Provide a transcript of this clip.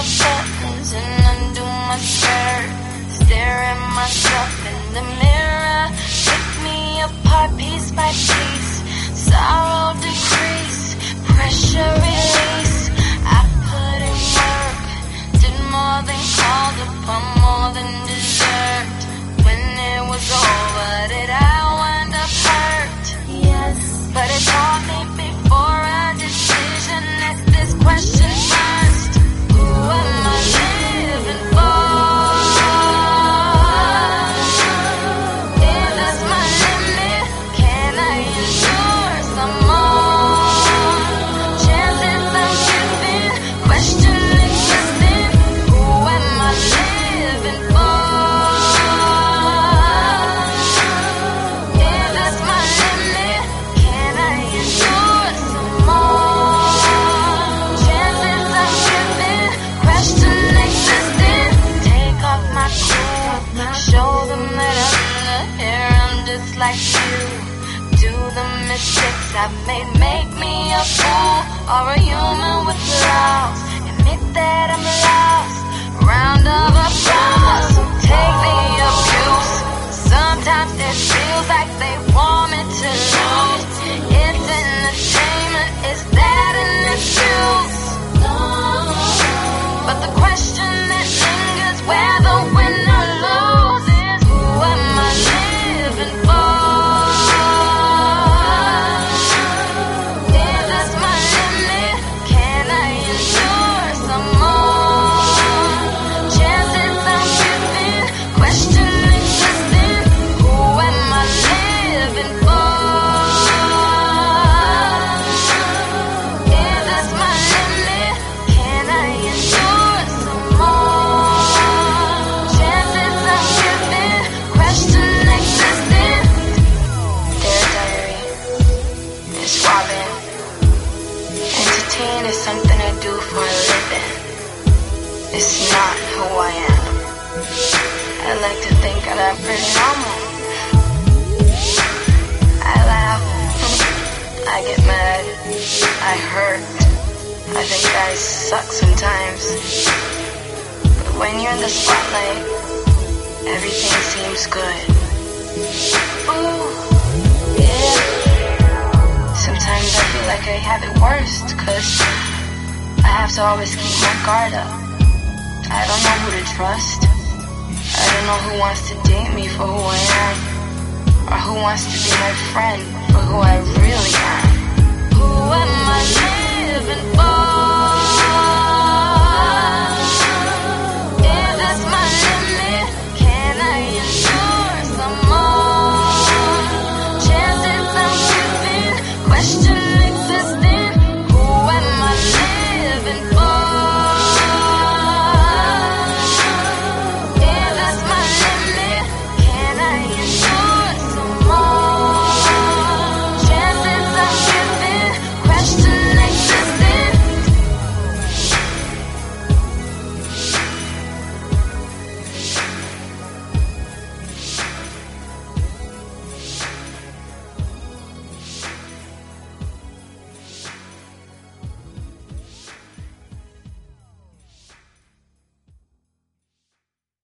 the buttons and undo my skirt. Stare at myself in the mirror. Pick me apart piece by piece. Sorrow decrease, pressure release. I put in work, did more than called upon, more than deserved. When it was over, did I wind up hurt? Yes, but it taught me before a decision. Ask this question first: who am I living for? Is this my limit? Can I endure some more? Chances I'm giving, question existing. Who am I living for? Is this my limit? Can I endure some more? Chances I'm giving, question existing. Take off my cool, show them that I'm here, I'm just like you. Do the mistakes I've made make me a fool or a human with flaws? Admit that I'm lost. Round of applause, so take the abuse. Sometimes it feels like they want me to lose. It's entertainment, is that an excuse? But the question that lingers, where the winner loses, who am I living for? Is this my limit? Can I endure some more? Chances I'm giving, question existing. Who am I living for? Is this my limit? Can I endure some more? Chances I'm giving, question existing. Dear diary, it's Robin. Entertain is something I do for a living. It's not who I am. I like to think that I'm pretty normal. I laugh, I get mad, I hurt. I think I suck sometimes. But when you're in the spotlight, everything seems good. Ooh, yeah. Sometimes I feel like I have it worst, 'cause I have to always keep my guard up. I don't know who to trust. I don't know who wants to date me for who I am, or who wants to be my friend for who I really am.